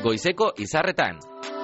goizeko izarretan.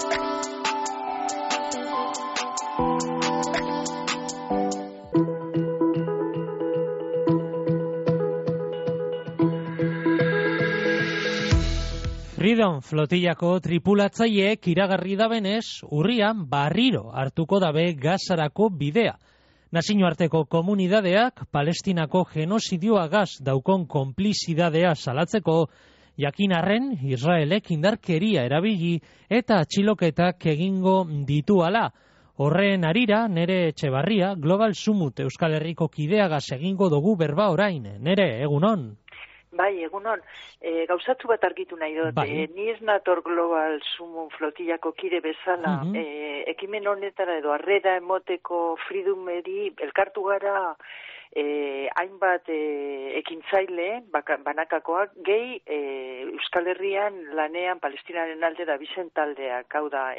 Freedom flotillako tripulatzaileek iragarri dabenez, urrian barriro hartuko dabe Gazarako bidea. Nazioarteko komunidadeak Palestinako genozidioagaz daukon konplizidadea salatzeko, jakin arren Israelek indarkeria erabili eta atxiloketak egingo dituala. Horren harira, Nere Etxebarria, Global Summit Euskal Herriko kideagaz egingo dugu berba orain. Nere, egunon? Bai, egunon, gauzatu bat argitu nahi dut, ni ez nator Global Summit flotillako kide bezala, ekimen honetara edo harrera emoteko Freedomeri elkartu gara hainbat ekintzaile, banakakoak, gehi Euskal Herrian lanean Palestinaren alde da bizen taldeak, hau da,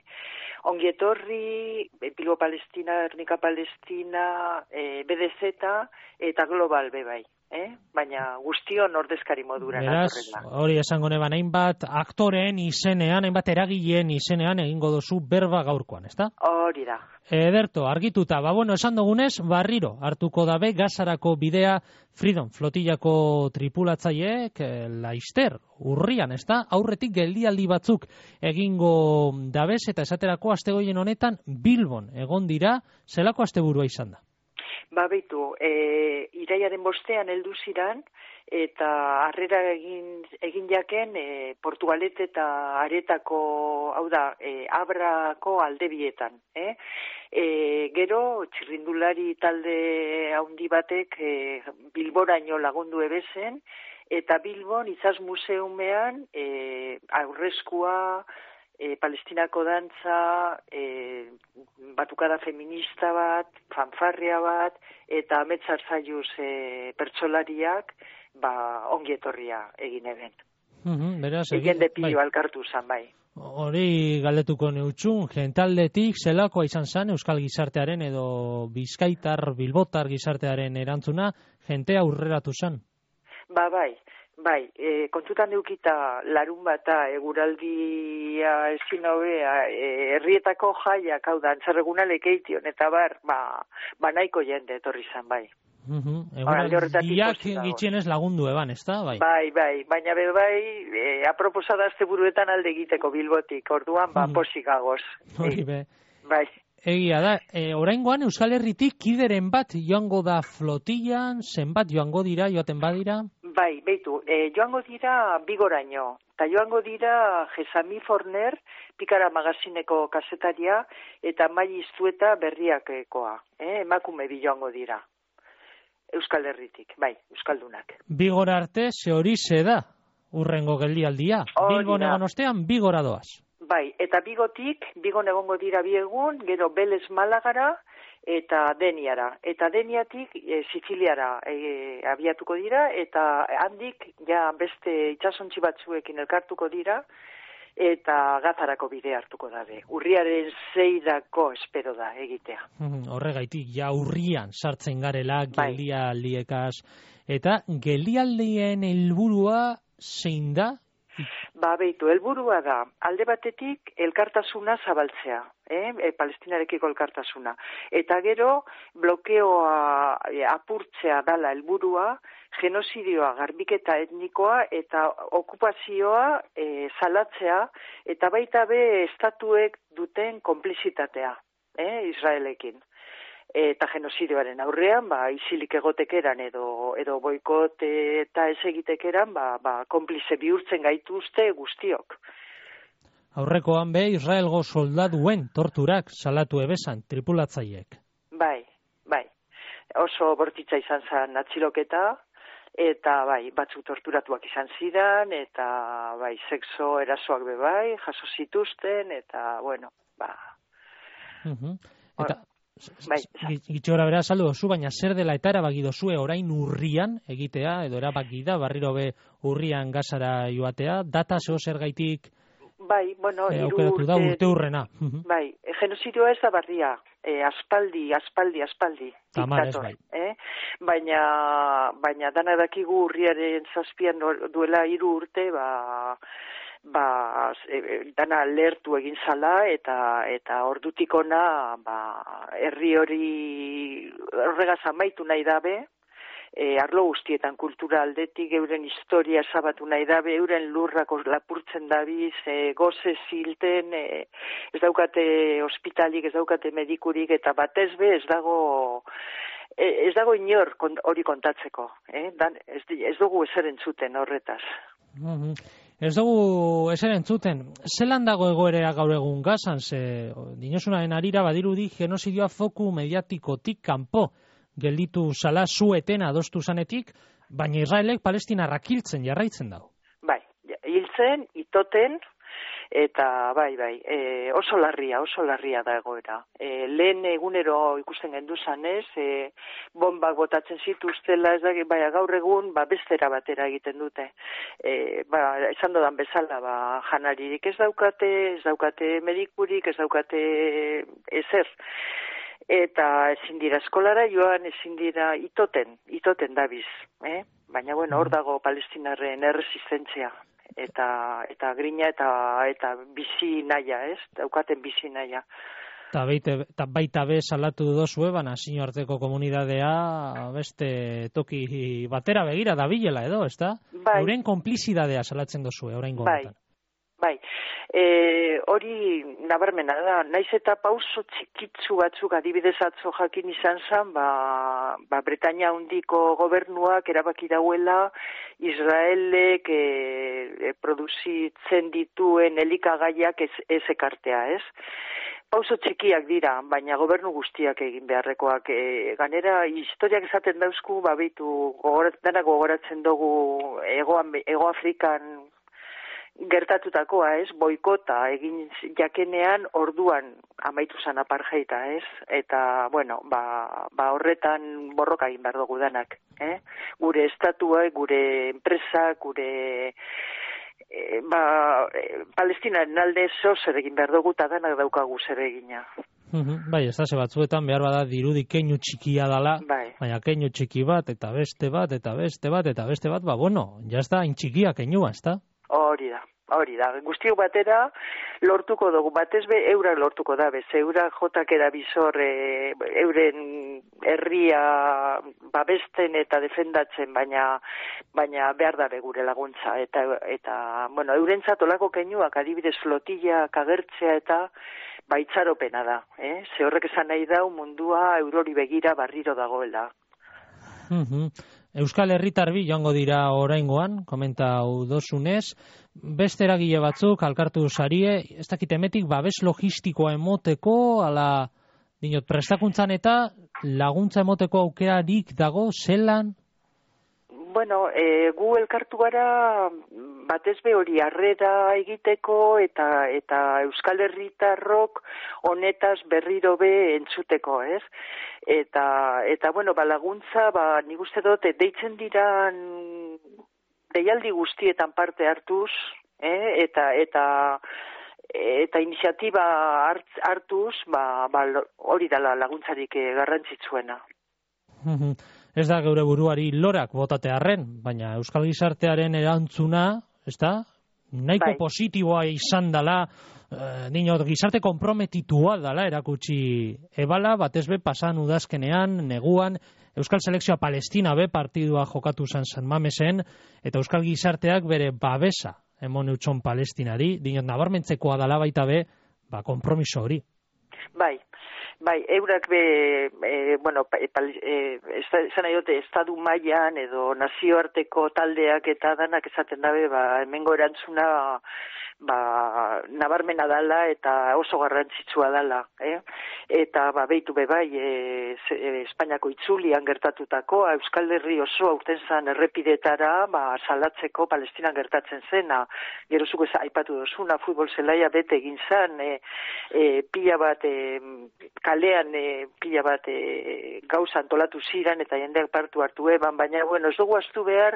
Ongietorri, Bilbo Palestina, Ernika Palestina, BDZ eta Global bebai. Baina guztion ordezkari moduran. Beraz, hori esango neban, hainbat aktoreen izenean, hainbat eragileen izenean egingo duzu berba gaurkoan, ezta? Hori da. Ederto, argituta, esan dugunez, barriro hartuko dabe Gazarako bidea Freedom flotillako tripulatzaileek laister, urrian, ezta? Aurretik geldialdi batzuk egingo dabez eta esaterako astegoien honetan Bilbon egon dira, zelako asteburua izan da? Beitu, iraiaren bostean heldu ziran, eta harrera egin jaken Portugalet eta Aretako, hau da, Abrako aldebietan. Gero, txirrindulari talde handi batek Bilboraino lagundu ebezen, eta Bilbon Izas Museumean aurreskua, Palestinako dantza, batukada feminista bat, fanfarria bat, eta ametsarzaiuz pertsolariak ongietorria egin eben. Egen depillo alkartu zan, bai. Hori galdetuko neutxun, jentaldetik zelakoa izan zen Euskal gizartearen edo Bizkaitar, Bilbotar gizartearen erantzuna, jentea aurreratu zen? Bai, kontutan deukita larun bata eguraldia ezin hobea, herrietako jaiak, hau da, antzarregunalek eition, eta nahiko jende etorri zan, bai. Eguraldiak gitxienez lagundu eban, ez da? Bai, baina aproposada azte buruetan alde egiteko Bilbotik, orduan, posik agoz. Hori be. Bai. Egia da, oraingoan Euskal Herritik kideren bat joango da flotillan, zenbat joango dira, joaten badira? Bai, beitu, joango dira Bigoraino, eta joango dira Jesami Forner, Pikara magazineko kasetaria, eta Mai Iztueta berriakekoa, emakume bi joango dira. Euskal Herritik, bai, Euskaldunak. Bigora arte, ze hori da, urrengo geldialdia. Bilbon egon ostean, Bigora doaz. Bai, eta Bigon egongo dira bi egun, gero Belez Malagara eta Deniara. Eta Deniatik Siziliara abiatuko dira, eta handik ja beste itsasontzi batzuekin elkartuko dira, eta Gazarako bide hartuko dabe. Urriaren 6 espero da egitea. Horregaitik, ja urrian sartzen garela geldialdiekaz. Eta geldialdien helburua zein da? Beitu, helburua da, alde batetik elkartasuna zabaltzea, Palestinarekiko elkartasuna. Eta gero, blokeoa apurtzea dala helburua, genozidioa, garbiketa etnikoa eta okupazioa salatzea, eta baita be estatuek duten konplizitatea, Israelekin. Eta genozidioaren aurrean, isilik egotekeran edo boikot eta ez egitekeran, konplize bihurtzen gaituzte guztiok. Aurrekoan be, Israelgo soldaduen torturak salatu ebesan, tripulatzaileek. Bai. Oso bortitza izan zen atxiloketa, eta batzuk torturatuak izan zidan, eta sexo erasoak be jaso zituzten, eta Eta gitxora bera saldu dozu, baina zer dela eta erabaki dozue orain urrian egitea, edo erabaki da, barriro be urrian Gazara joatea, data zer gaitik aukeratu da urte hurrena. Genozidioa ez da barria, aspaldi. Tamarez, Baina dana dakigu urriaren 7 duela 3 urte, dana lertu egin zala eta ordutik ona herri hori horregaz amaitu nahi dabe, arlo guztietan kultura aldetik, euren historia sabatu nahi dabe, euren lurrako lapurtzen dabiz, goze zilten, ez daukate ospitalik, ez daukate medikurik, eta batez be ez dago inor hori kontatzeko. Ez dugu ezer entzuten horretaz. Ez dugu ezer entzuten. Zelan dago egoera gaur egun Gazan, dinosunaren arira badirudi genozidioa foku mediatikotik kanpo gelditu zala zueten adostu zanetik, baina Israelek Palestinarrak hiltzen jarraitzen dago. Bai, hiltzen, itoten, eta oso larria da egoera. Lehen egunero ikusten genduzan ez, bombak botatzen zituztela, ez da, gaur egun bestera batera egiten dute. Esan dodan bezala, janaririk ez daukate medikurik, ez daukate ezer. Eta ezin dira eskolara joan, ezin dira itoten dabiz. Baina, hor dago Palestinarren erresistentzia. Eta grina eta bizi naia, ez? Daukaten bizi naia. Eta baita be salatu dozue, nazio arteko komunidadea beste toki batera begira dabilela edo, ez da? Euren konplizidadea salatzen dozue, oraingo honetan. Bai, hori nabarmena da, naiz eta pauso txikitzu batzuk adibidez atzo jakin izan zen, Britainia handiko gobernuak erabaki dauela Israelek produzitzen dituen elikagaiak ez ekartea, ez? Pauso txikiak dira, baina gobernu guztiak egin beharrekoak. Ganera, historiak esaten dauzku, danak gogoratzen dugu Ego Afrikan gertatutakoa, ez? Boikota egin jakenean orduan amaitu zan apartheida, ez? Eta, horretan borroka egin behar dugu danak, Gure estatuak, gure enpresak, gure Palestinaren alde zer egin behar dugu eta danak daukagu zer egina. Bai, ez da, batzuetan behar bada dirudi keinu txikia dala, baina keinu txiki bat, eta beste bat, eta beste bat, eta beste bat, jazta, intxikia keinua, ez da? Hori da, guztiok batera lortuko dugu, batez be eurak lortuko da, eurak jotak erabizor euren herria babesten eta defendatzen, baina behar dabe gure laguntza, eta eurentzat olako keinuak adibidez flotillak agertzea eta baitzaropena da, ze horrek esan nahi dau mundua eurori begira barriro dagoela. Euskal Herritarbi joango dira oraingoan, komentau dozunez, beste eragile batzuk alkartu zarie, ez dakit emetik babes logistikoa emoteko, ala prestakuntzan eta laguntza emoteko aukerarik dago, zelan? Gu elkartu gara batez be hori harrera egiteko eta Euskal Herritarrok honetaz berriro be entzuteko, ez? Eta laguntza, nik uste dut, deitzen diran deialdi guztietan parte hartuz, eta iniziatiba hartuz, hori dela laguntzarik garrantzitsuena. Ez da geure buruari lorak botatearren, baina Euskal Gizartearen erantzuna, ez da, nahiko positiboa izan dela, gizarte konprometitua dela erakutsi ebala, batez be pasan udazkenean, neguan, Euskal Selekzioa Palestina be partidua jokatu zen San Mamesen, eta Euskal Gizarteak bere babesa emon eutxon Palestinari, nabarmentzekoa dela baita be, konpromiso hori. Eurak esan nahi dute, estadu mailan edo nazioarteko taldeak eta danak esaten dabe, hemengo erantzuna nabarmena dala eta oso garrantzitsua dala, Eta behitu Espainiako itzulian gertatutako, Euskal Herri oso aurten zan errepidetara, salatzeko Palestinan gertatzen zena, gero zuk aipatu dozuna, futbol zelaia bete egin zan, pila bat kalean pila bat gauza antolatu ziran eta jendeak partu hartu eban, baina ez dugu astu behar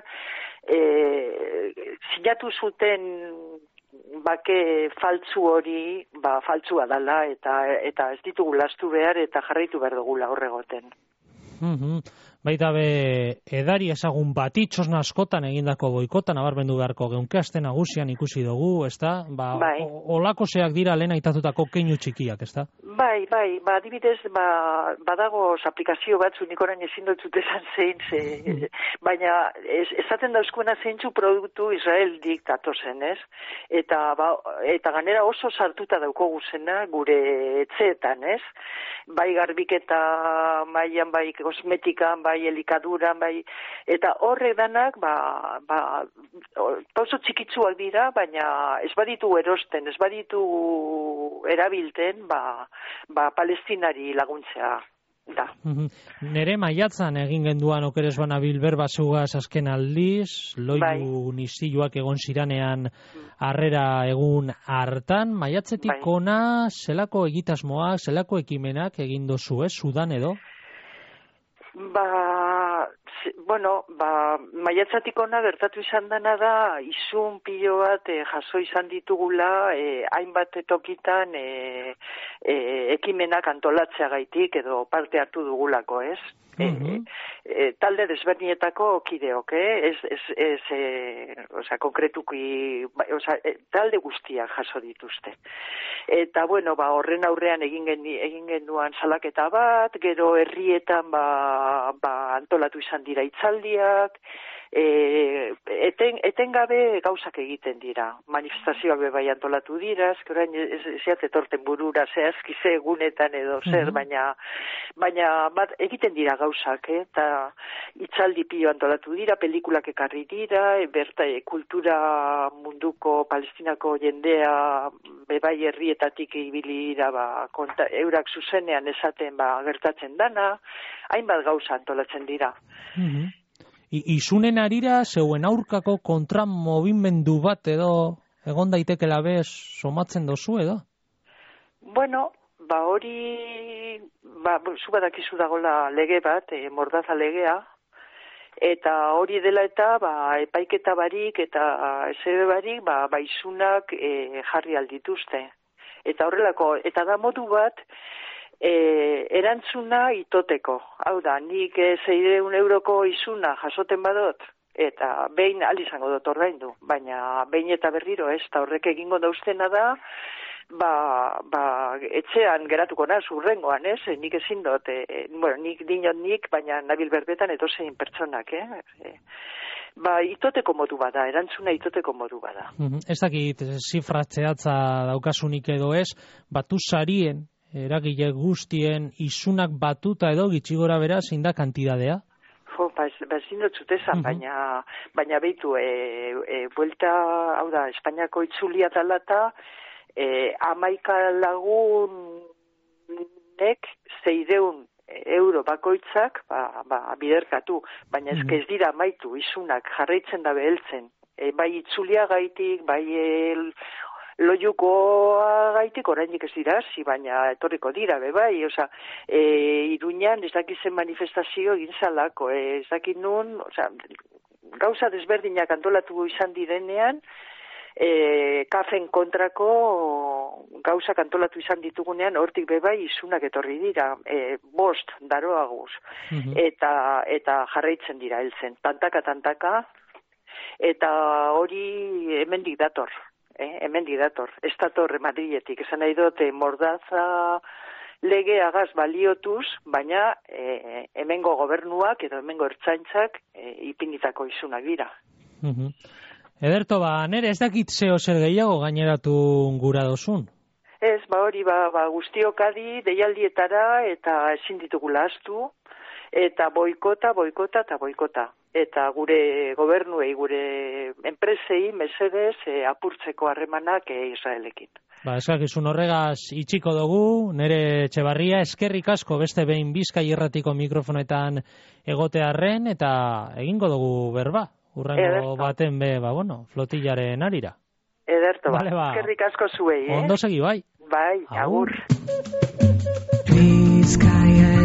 sinatu zuten bake faltzu hori faltzua dala eta ez ditugu lastu behar eta jarraitu behar dugula horregoten. Baita be, edari ezagun batitxos askotan egindako boikota, nabarmendu beharko geunke aste nagusian ikusi dugu, ezta? Olako zeak dira lehen aitatutako keinu txikiak, ezta? Bai, adibidez, badago aplikazio batzu nik orain ezin dut esan zein, baina esaten dauzkuena zeintzu produktu Israeldik datozen, ez? Eta ganera oso sartuta daukogu zena gure etxeetan, ez? Bai garbiketa mailan, bai kosmetikan, bai elikaduran, bai, eta horrek danak, pauso txikitzuak dira, baina ez baditu erosten, ez baditu erabilten, Palestinari laguntzea da. Nere maiatzan egin genduan okeres bana bilberba zugaz azken aldiz, loiu nistiluak egon ziranean harrera egun hartan, maiatzetik ona zelako egitasmoak, zelako ekimenak egin dozu, Sudan edo? Maiatzatik ona gertatu izan dena da, izun pilo bat jaso izan ditugula, hainbat tokitan ekimenak antolatzeagaitik edo parte hartu dugulako, ez? Talde desberdinetako kideok, konkretuki, talde guztiak jaso dituzte. Eta, horren aurrean egin genduan salaketa bat, gero herrietan antolatu izan dira hitzaldiak, etengabe gauzak egiten dira. Manifestazioak bai antolatu dira, orain ez etorten burura zehazki ze egunetan edo zer, baina egiten dira gauzak, eta hitzaldi pilo antolatu dira, pelikulak ekarri dira, berta kultura munduko Palestinako jendea bai herrietatik ibili dira, eurak zuzenean esaten gertatzen dana, hainbat gauza antolatzen dira. Izunen arira, zeuen aurkako kontramobimendu bat edo egon daitekela bez somatzen dozu edo? Hori, zu badakizu dagoela lege bat, mordaza legea, eta hori dela eta epaiketa barik eta esebe barik izunak jarri aldituzte. Eta horrelako, eta da modu bat, erantzuna itoteko. Hau da, nik 600 euroko izuna jasoten badot, eta behin izango dut ordaindu, baina behin eta berriro ez, eta horrek egingo dauztena da, etxean geratuko naz urrengoan, ez? Nik ezin dut, nik dinot baina nabil berbetan edozein pertsonak, itoteko modu bada, erantzuna itoteko modu bada. Ez dakit, zifratzeatza daukasunik edo ez, batu sarien, eragile guztien izunak batuta edo gitxigora bera zein da kantidadea? Ezin dut zutezan, baina behitu, buelta, hau da, Espainiako itzulia talata, 11 lagunek 600 euro bakoitzak biderkatu, baina ez dira amaitu izunak jarraitzen da beheltzen. Bai itzulia gaitik, bai loiukoa gaitik orainik ez dira, baina etorriko dira, bai, Iruñan ez dakizen manifestazio egin zalako, ez dakit nun, gauza desberdinak antolatu izan direnean, kafen kontrako gauzak antolatu izan ditugunean, hortik bebai izunak etorri dira, 5 daroaguz, eta jarraitzen dira heltzen, tantaka, eta hori hemendik dator. Ez dator Madriletik, esan nahi dut mordaza legeagaz baliotuz, baina hemengo gobernuak edo hemengo ertzaintzak ipinitako izunak dira. Ederto, nere ez dakit zeo zer gehiago gaineratu gura dozun? Ez, hori, guztiokadi deialdietara eta ezin ditugula astu, eta boikota. Eta gure gobernuei, gure enpresei, mesedez, apurtzeko harremanak Israelekin. Eskakizun horregaz itxiko dugu, nere Etxebarria, eskerrik asko beste behin Bizkai Irratiko mikrofonetan egotearren, eta egingo dugu berba, urrengo baten flotillaren arira. Ederto, eskerrik asko zuei, Ondo segi, bai. Bai, agur. Bizkaia